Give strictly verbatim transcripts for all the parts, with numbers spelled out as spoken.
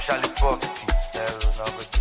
Charlie Pop, there will not be.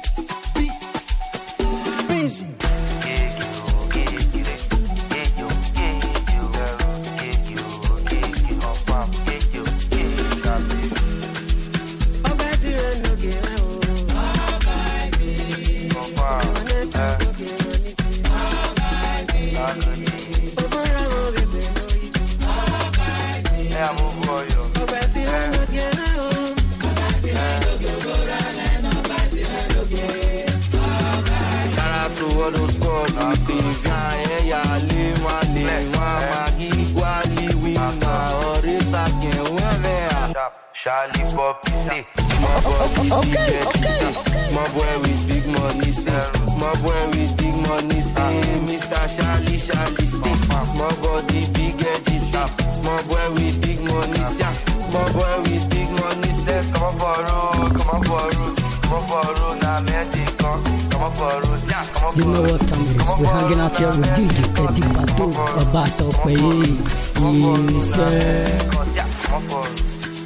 Charlie Pop, say, small boy with okay, big okay, say, okay. small boy with big money, say, small boy with big money, say, Mister Charlie, Charlie, say, small body, big edgy, say, small boy with big money, say, small boy with big money, say, come on for road, come on for road, come on for road, now magic, come on for road, yeah, come on for road. You know what time it is? We're hanging out here with D J Eddie Badu, about to pay. Yeah, come on for road.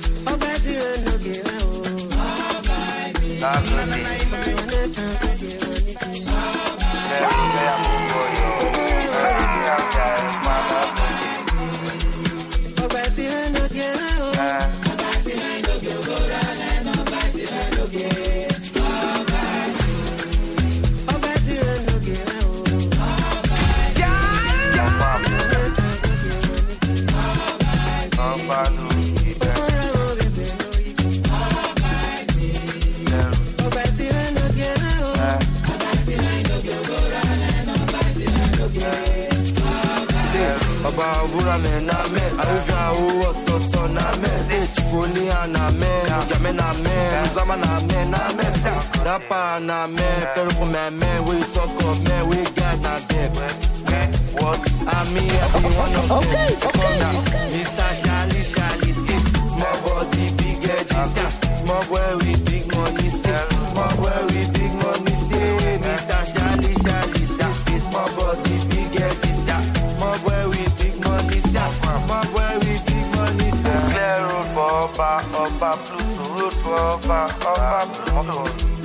Rapper na man, carry for my man, we talk of man, we got na them. What? I mean, everyone of them. Okay, okay, okay. Mister Charlie, Charlie, sit. Small body, big edgy, sit. Small boy with big money, sit. Small boy with big money, sit. Mister Charlie, Charlie, sit. Small body, big edgy, sit. Small boy with big money, sit. Small boy with big money, sit. Clear road for Oba, Oba, Pluto, road for Oba, Oba, Pluto.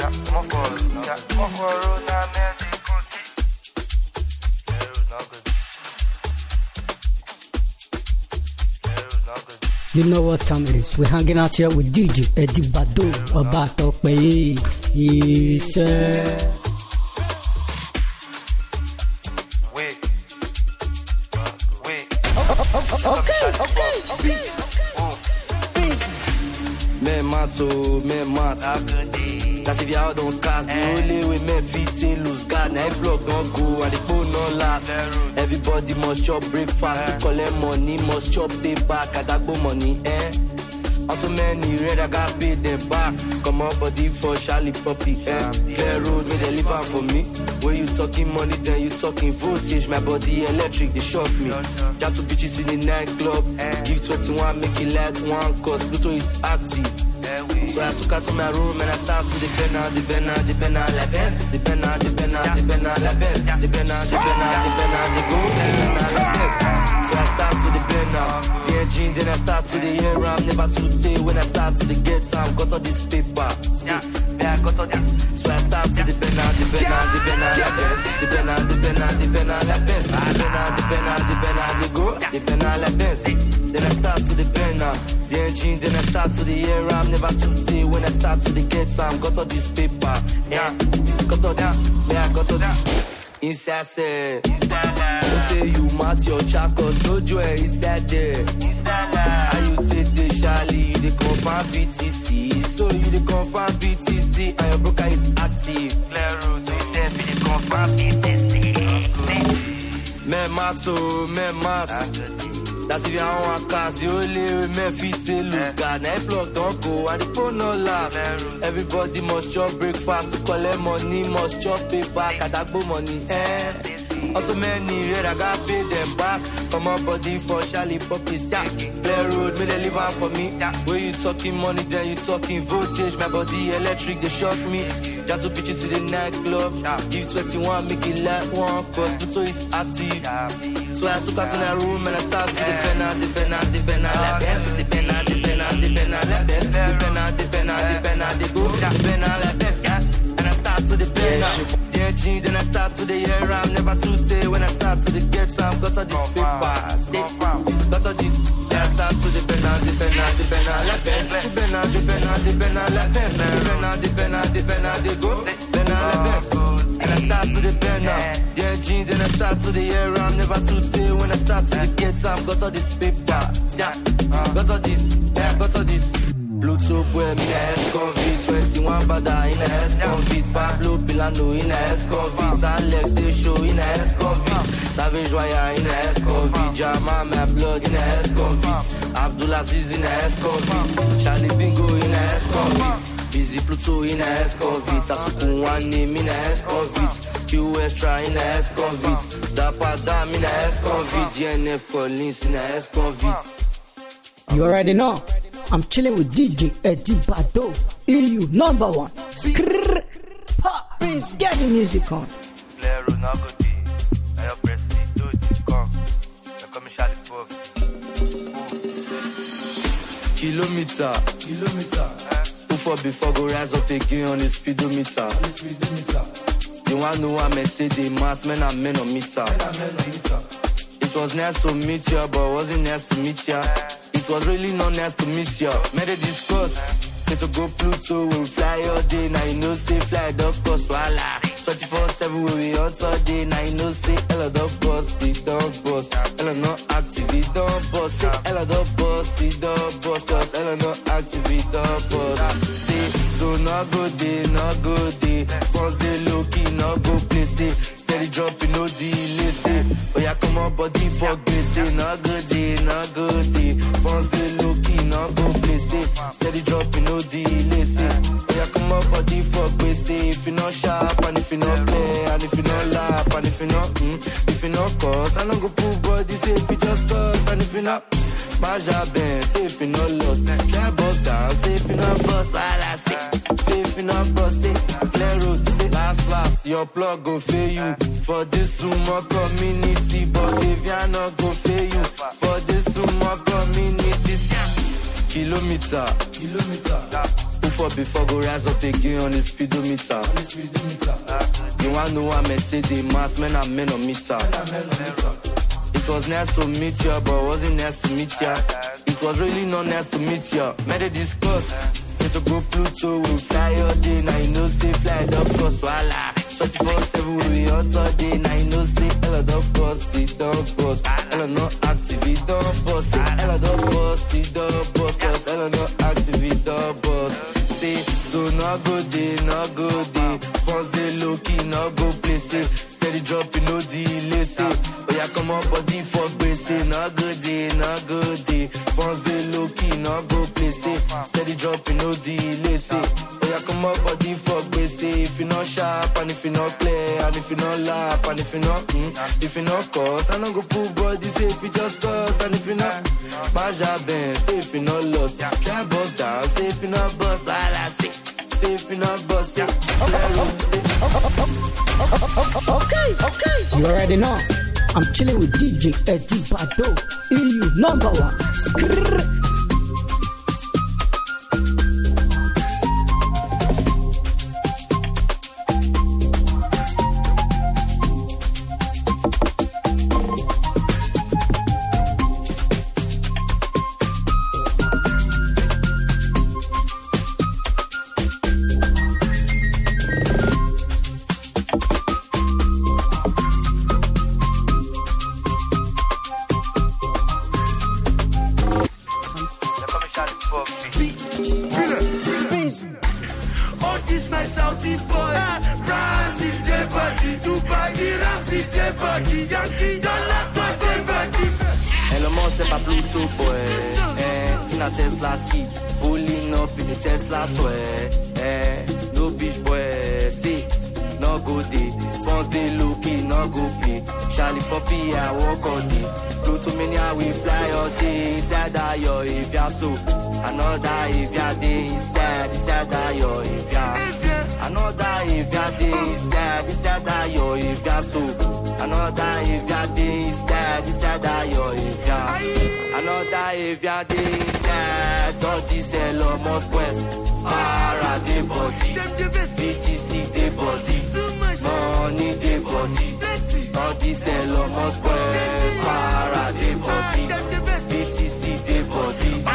You know what time it is? We're hanging out here with D J Eddie Badu, about to pay. Yes, Wait. Wait. okay, okay, okay. Me mato, me mat. That's if y'all don't cast. The only way me fit lose God. Now every block don't go and the phone don't last. Everybody must chop breakfast to collect money. Must chop pay back. I got go money, eh? Also many red, I got paid them back. Come on, body for Charlie Puppy, eh? Clear road, may they live out for me. When you talking money, then you talking voltage. My body electric, they shock me. Jump to bitches in the nightclub. Give twenty-one, make it like one, cause Pluto is active. So I took her to my room and I started to depend on, depend on, depend on la best. Depend on, depend on, depend on la best. Depend on, depend on, depend on the gold. Depend on la best. So I start to depend now. The engine, then I start to the air. I'm never too day when I start to the get time. Got all this paper. See, yeah, I got all this. So I start to depend on, depend on, depend on la best. Depend on, depend on, depend on la best. Depend on, depend on, depend on the gold. Depend on la best. Then I start to depend now. The engine, then I start to the air. I'm never too day when I start to the get time. Got all this paper. Yeah, got all this. Yeah, got all this. Inside say, don't say you mat your chakos, no joy inside there. How you take the Charlie, you the confirm B T C. So you the confirm B T C, and your broker is active. Clear road, so you say be the confirm B T C. Me mato, me mat. That's if you don't want cars, you only with me fit lose God. Now if block don't go and the phone no last. Everybody must chop breakfast to collect money, must chop pay back, and that go money, eh? Also many red, I got pay them back. Come on body for Charlie Puppy, yeah. Play road, may they live out for me. When you talking money, then you talking voltage. My body electric, they shock me. Jump to bitches to the nightclub. Give twenty-one, make it like one, cause Pluto is active. So I took her to the room and I started to depend on, depend on, depend on la best. Depend on, depend on, depend on la best. Depend on, depend on, depend on the the year, I'm never too late. When I start to the get time, got all this paper. Say, got all this. Yeah, I start to the banana, the banana, the banana, la best. The banana, the banana, the banana, la best. The banana, the banana, the banana, they go. Banana, la best. And I start to the banana. Yeah, jeans, then I start to the year, I'm never too late. When I start to the get time, got all this paper. Yeah, got all this. Yeah, got all this. Pluto Bohem in a S-Convict, twenty-one Bada in a S-Convict, Pablo Pilano in a S-Convict, Alex Esho in a S-Convict, Savage Waya in a S-Convict, Jama My Blood in a S-Convict, Abdulaziz in a S-Convict, Charlie Bingo in a S-Convict, Busy Pluto in a S-Convict, Asukun One Name in a S-Convict, Q Extra in a S-Convict, Dapa Dam in a S-Convict, G N F Collins in a S-Convict. You already know. I'm chilling with D J Eddie Bado, E U number one. Skrrr, ha, get the music on. Kilometer, kilometer. Who for before go rise up again on the speedometer? You want to know I met the mass men and men on meter. It was nice to meet you, but wasn't nice to meet you. It was really not nice to meet you. Made a discuss. Say to go Pluto, we fly all day. Now you know, say fly dog cost wala. twenty-four seven, we we on all day. Now you know, say Ella dog boss, it don't boss. Ella not active, it don't boss. Say Ella dog boss, it don't boss. Cause Ella not active, it don't boss. Say, so not good day, not good day. First day low key, not go play. Say, steady dropping, no delay. Say, oh yeah, come on, body for grace. Say, not good day, not good day. First day low key, not go play. Say, steady dropping, no delay. Say, oh yeah, come on, body for grace. Say, if you not sharp, and if you not play, and if you not laugh, and if you not, mm, if you not cause, I don't go pull body. Say, if you just start, and if you not, Maja Ben, say if you not lost, try bust down. Say if you not bust, all I say. Say if you not bust, say, clear road, say, last, last, your plug go fail you. For this sumo community, but if you not go fail you. For this sumo community, kilometer, kilometer. Who for before go rise up again on the speedometer? On the speedometer. You want to know I met the mass men and men on meter. It was nice to meet you, but wasn't nice to meet you. It was really not nice to meet you. Made a discuss. Say to go Pluto, we fly all day. Now you know, say fly dog cost wala. twenty-four seven, we on all day. Now you know, say Ella dog boss, it don't boss. Ella not active, it don't boss. Say Ella dog boss, it don't boss. Cause Ella not active, it don't boss. Say, so not good day, not good day. First day low key, not go play. Say, steady dropping, no delay. Say, oh yeah, come on, body for grace. Say, not good day, not good day. First day low key, not go play. Say, steady dropping, no delay. Say, oh yeah, come on, body for grace. Say, if you not sharp, and if you not play, and if you not laugh, and if you not, mm, if you not cause, I don't go pull body. Say, if you just start, and if you not, Maja Ben, say if you not lost, try bust down. Say if you not bust, all I say. Say if you not bust, say, okay, okay. You already know. I'm chilling with D J Eddie Bado, E U number one. Skrrr. C'est pas Pluto boy, eh, in a Tesla key, pulling up in the Tesla toy, eh, no bitch boy, see, no go day, phones they low key, no go play, Charlie Poppy I walk all day, Pluto mania we fly all day, inside that yo if ya so, another if ya day inside, inside that yo if ya, another if ya day inside, inside that yo if ya so, another if ya day inside, inside that yo if ya. Another if ya dey inside, don't this Elon Musk West. Para dey body, B T C dey body, money dey body. must press. Para de body, B T C de body.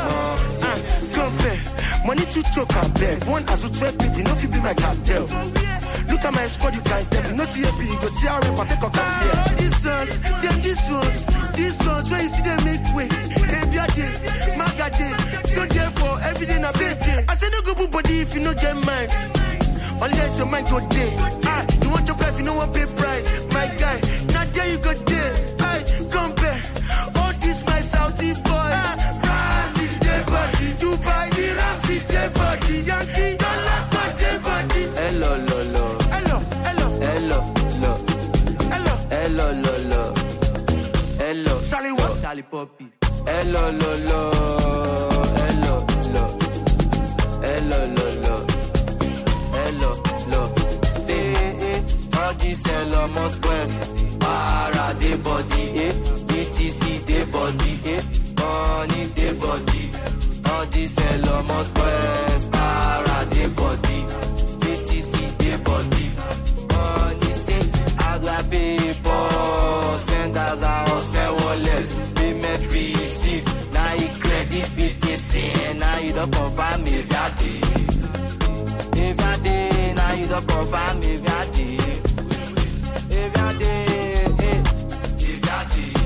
Money to choke and beg. One as a twelve people, no fit be my cartel. Look at my squad, you can't tell. You no see a B, you go see a rip, I take a cat here. All these ones, them these ones, these ones, when you see them make way. Every day, maga day. So therefore, every day na big day. I say no go put body if you no get mine. Unless your mind go day. Ah, you want your life, you no want pay price. My guy, not there you go there. I compare. All these my Saudi boys. Ah, Brazil, their body. Dubai, the Ramsey, their body. Yankee, Dollar, their body. Hello, lo, lo. Hello, hello. Hello, lo. Hello. Hello, lo, lo. Hello. Charlie what? Charlie Poppy. Hello, lo, lo. Hello, lo. Hello, lo, lo. Hello, lo. Say, eh, all this hello must press. Para de body, eh. B T C de body, eh. Money de body. All this hello must press. Para de body. B T C de body. Money say, how do I pay for? Send us our send wallet. Payment receive. Now you credit B T C. Now you don't confirm me that day. If I did, now you don't confirm me if I did. If I did, if I did.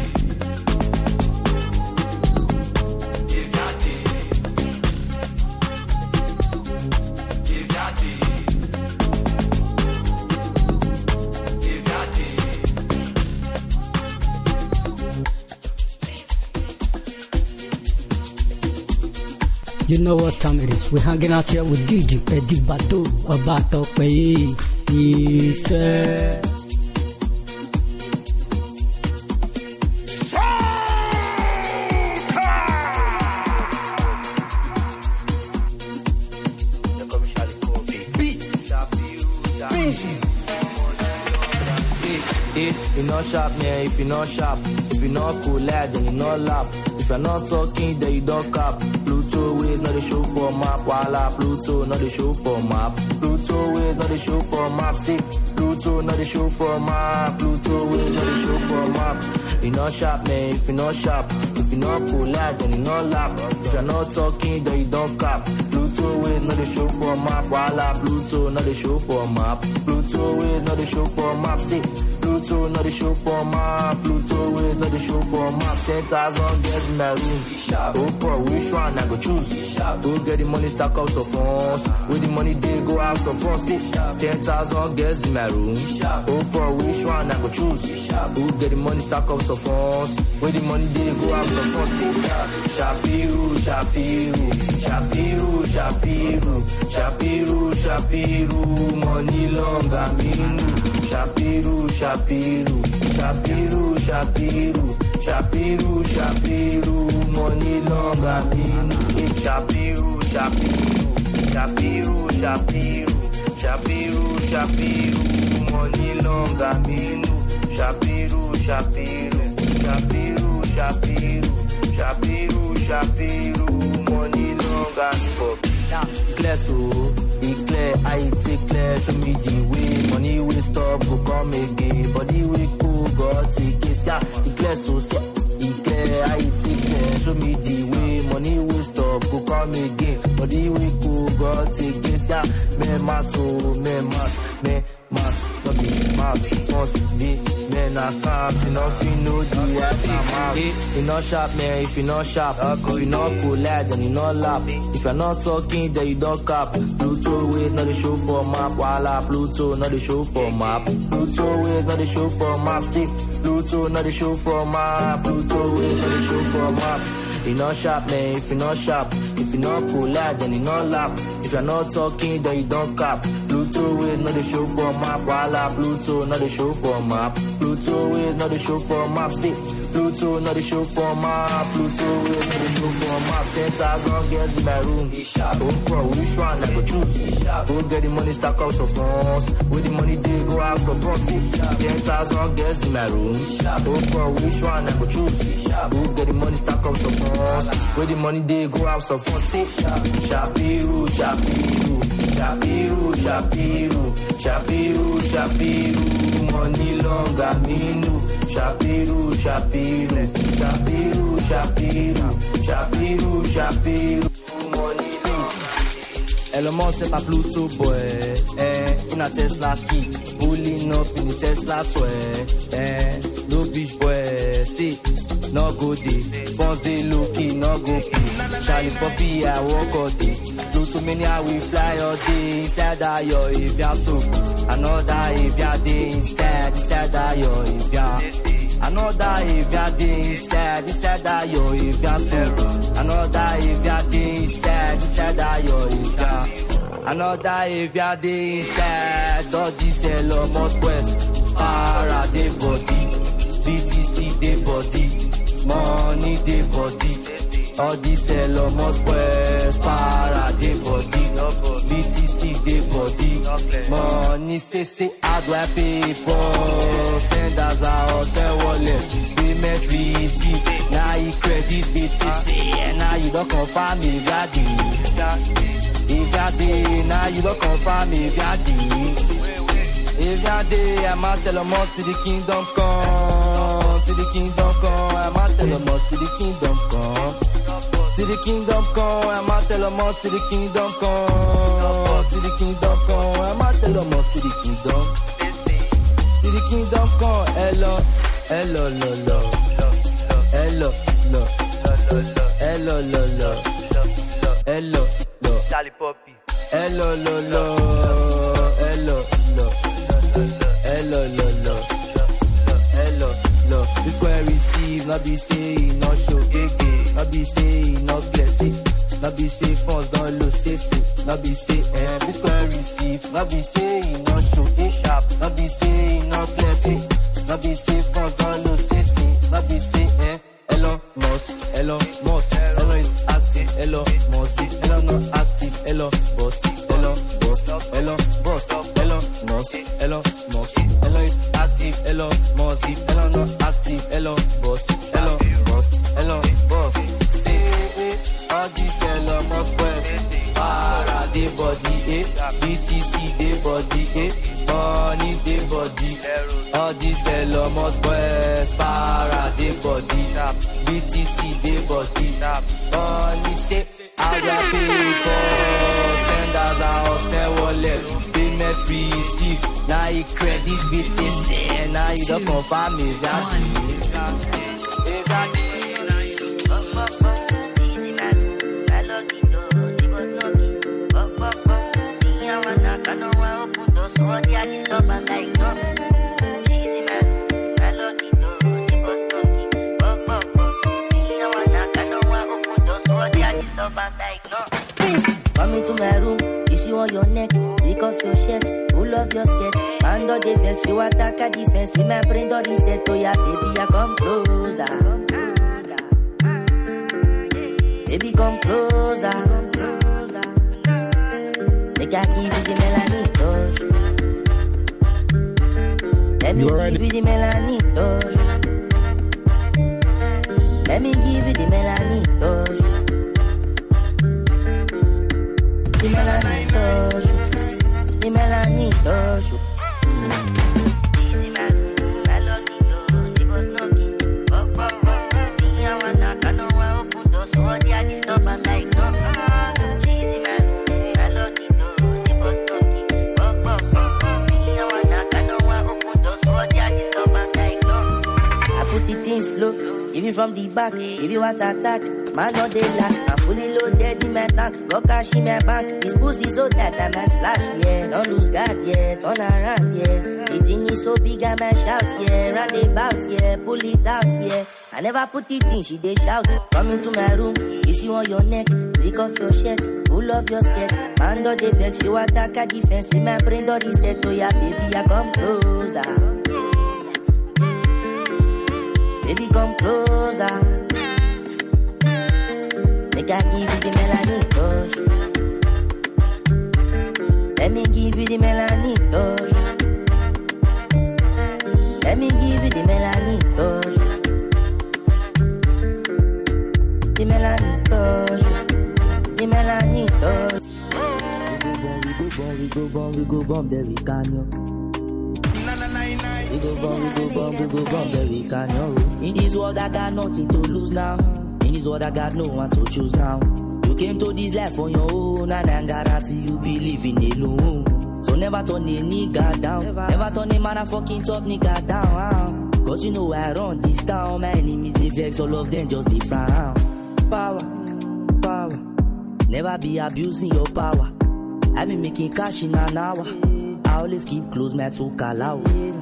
If I did. If I did. If I did. You know what time it is. We're hanging out here with D J Eddie Bado about to pay. He said. If you not sharp, man, if you not sharp, if you not cool, lad, then you not lap. If you're not talking, then you don't cap. Pluto ways, not the show for map. Voila, Pluto, not the show for map. Pluto ways, not the show for map. See, Pluto, not the show for map. Pluto ways, not the show for map. You not sharp, man, if you not sharp. If you not cool, lad, then you not lap. If you're not talking, then you don't cap. Pluto ways, not the show for map. Voila, Pluto, not the show for map. Pluto ways, not the show for map. See, Pluto, not the show for map. Pluto ways, not the show for map. Ten thousand girls in my room. Oh, bro, which one I go choose? Go get the money, stack out of funds. With the money, they go out of funds. Ten thousand girls in my room. Oh, bro, which one I go choose? Go get the money, stack out of funds. With the money, they go out of funds. Shapiru, Shapiru, Shapiru, Shapiru, Shapiru, Shapiru, money long, I mean. Shapiru, Shapiru, Shapiru, Shapiru, Shapiru, Shapiru, money long, I mean. Shapiru, Shapiru, Shapiru, Shapiru, Shapiru, Shapiru, money long, I mean. Shapiru, Shapiru, Shapiru, Shapiru, Shapiru, Shapiru, money long, I mean. Clear so, be clear, I take clear, show me the way. Money will stop, go come again. Body will cool, God take it, yeah. Be clear so, be clear, I take clear, show me the way. Money will stop, go come again. Body will cool, God take it, yeah. Me mato, me mat, me mat, not be mat, once me. Men I can't, you know, if you know the aftermath. If you're not sharp, man, if you're not sharp. If you're not cool, lad, then you're not lap. If you're not talking, then you don't cap. Pluto ways, not the show for map. Voila, Pluto, not the show for map. Pluto ways, not the show for map. See, Pluto, not the show for map. Pluto ways, not the show for map. You're not sharp, man, if you're not sharp. If you're not cool, lad, then you're not lap. If you're not talking, then you don't cap. Pluto ways, not the show for map. Voila, Pluto, not the show for map. Pluto ways, not the show for map. See, Pluto, not the show for map. Pluto ways, not the show for map. Ten thousand girls in my room. Oh, bro, which one I go choose? Go get the money, stack out of funds. With the money, they go out of funds. Ten thousand girls in my room. Oh, bro, which one I go choose? Go get the money, stack out of funds. With the money, they go out of funds. Shapiru, Shapiru, Shapiru, Shapiru, Shapiru, Shapiru, money long, I mean. Shapiru, Shapiru, Shapiru, Shapiru, Shapiru, Shapiru. Money links. Elon Musk c'est pas Pluto boy, eh, una Tesla kick, pulling up in the Tesla toy, eh, no bitch boy, see, no go day, phones they low key, no go pay, Charlie Poppy I walk all day, Pluto mania we fly all day, inside that yo if ya so, another if ya day inside, inside that yo if ya. Another if ya day inside, inside that yo if ya so. Another if ya day inside, inside that yo if ya. Another if ya day inside, all this Elon Musk West. Para de body, B T C de body, money de body. All this Elon Musk West. Para de body, B T C de body, money say say how do I pay for? Send us out, send wallet, payment receipt. Now you credit B T C, and now you don't confirm if you are the. If you are the, now you don't confirm if you are the. If you are the, I'm out tell them to the kingdom come, to the kingdom come. I'm out tell them to the kingdom come, to the kingdom come. I'm out tell them to the kingdom come, to the kingdom come. I'm out tell them to the kingdom. To the kingdom come, hello, hello, lo, lo, hello, lo, hello, lo, lo, hello, lo, Charlie Poppy, hello, lo, lo, hello, lo, hello, lo, lo, hello, lo. This square receive, not be say, not show, gege, not be say, not bless it, not be say, funds don't lose, say, say, not be say, eh, this square receive, not be say, not show, eh, sharp, not be say, not bless it, not be say, funds don't lose, say, say, not be say, eh, Elon Musk, Elon Musk, Elon is active, Elon Musk, Elon not active, Elon bust, Elon bust, Elon bust, Elon Musk, Elon Musk, Elon is active, Elon Musk, Elon not active, Elon bust, Elon bust, Elon bust. Say it, all this Elon Musk West, para de body, eh, B T C de body, eh, money de body, all this Elon Musk West, para de body, B T C de body, money say, how do I pay for? Send us out, send wallet, payment receive, now you credit B T C, now you don't confirm me, that I know I open doors, so all the other stuff I like, no. Cheesy man, I love it, though, the bus talking. Buck, buck, buck. Me, I wanna knock, I know I open doors, so all the other stuff I like, no. Come into my room, kiss you on your neck, take off your shirt, pull off your skirt. Man, do the vex, you attack a defense. In my brain, do the set, oh yeah, baby, I come closer. Baby, come closer. Make I give you the melanin touch. Let me give you the melanin touch. Let me give you the melanin touch. The melanin touch. The melanin touch. Easy man, I love it though. They was knocking. Buck, buck, buck. Me, I wanna knock. I know I open doors, so all the other stuff I like, no. Cheesy man, I love it. Slow, give you from the back, if you want to attack, man not they lack, I'm fully loaded in my tank, got cash in my bank, this pussy so tight I might splash, yeah, don't lose guard, yeah, turn around, yeah, the thing is so big I might shout, yeah, round about, yeah, pull it out, yeah, I never put it in, she they shout, come into my room, kiss you on your neck, take off your shirt, pull off your skirt, man do they vex, you attack a defense, in my brain do the set, oh yeah, baby, I come closer. Baby, come closer. Make I give you the melanin touch. Let me give you the melanin touch. Let me give you the melanin touch. The melanin touch. The melanin touch. We go bomb, we go bomb, we go bomb, we go bomb, there we can yo. Na na na na. We go bomb, we go bomb, we go bomb, but we can know. In this world I got nothing to lose now. In this world I got no one to choose now. You came to this life on your own, and I guarantee you be living alone. So never turn a nigga down, never, never turn a motherfucking top nigga down. Huh? Cause you know I run this town, my enemies they vex, all of them just different. Power, power, never be abusing your power. I been making cash in an hour. I always keep close, man, to call out.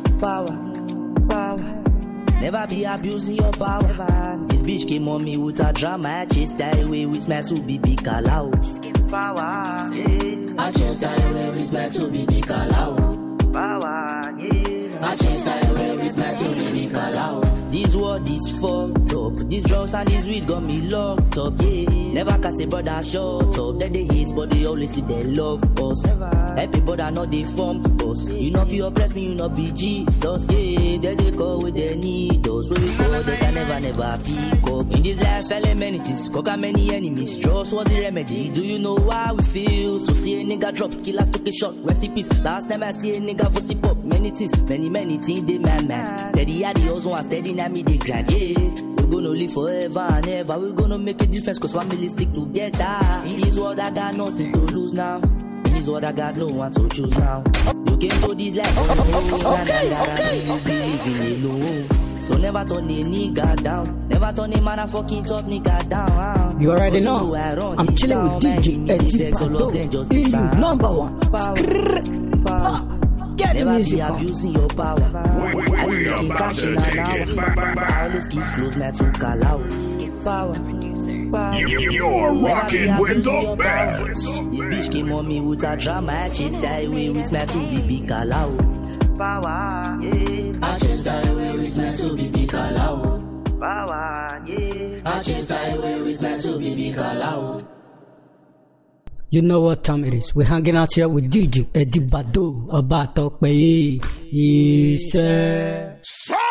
Power, power, never be abusing your power. This bitch came on me with a drama, I chased that away with my two B B call out. Power, yeah. I chased that away with my two B B call out. Power, yeah. I chased that away with my two B B call out. This world is fucked up. These drugs and this weed got me locked up, yeah. Never cast a brother shut up. Then they hate, but they always see they love us. Happy brother not they form us. You know if you oppress me, you know be Jesus, yeah. They they call with their needles. When we call, they can never, never pick up. In this life, fell amenities, conquer many enemies. Trust was the remedy. Do you know how we feel? So see a nigga drop, killers took a shot, rest in peace. Last time I see a nigga for sip up, many things, many, many things, they man, man. Steady at the also and steady now me they grind, yeah. We're gonna live forever and ever. We're gonna make a difference cause family stick together. In this world I got nothing to lose now. In this world I got no one to choose now. You came to this life on your own, and I guarantee you be living alone. So never turn a nigga down. Never turn a motherfucking top nigga down. Huh? You already know. I'm chilling with D J Eddie Bado. E U number one. Skrrr. Power. Get the never music be on. abusing your power. I be making cash in an hour. I always keep close, man, to call out. Power, power. You, you're rocking with the best. This bitch came on me with a drama. I chased that away with my two B B call out. Power, yeah. I chased that away with my two B B call out. Power, yeah. I chased that away with my two B B call out. You know what time it is. We're hanging out here with D J Eddie Bado. About to play. He said.